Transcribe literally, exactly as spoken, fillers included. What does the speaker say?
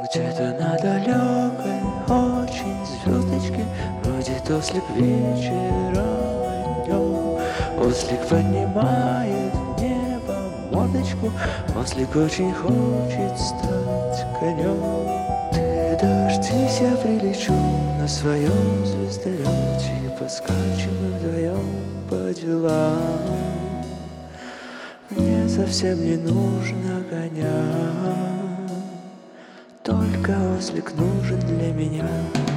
Где-то на далекой очень звездочке бродит ослик вечером и днем. Ослик поднимает в небо мордочку, ослик очень хочет стать конем. Ты дождись, я прилечу на своем звездолете, поскачем мы вдвоем по делам. Мне совсем не нужно коня, только ослик нужен для меня.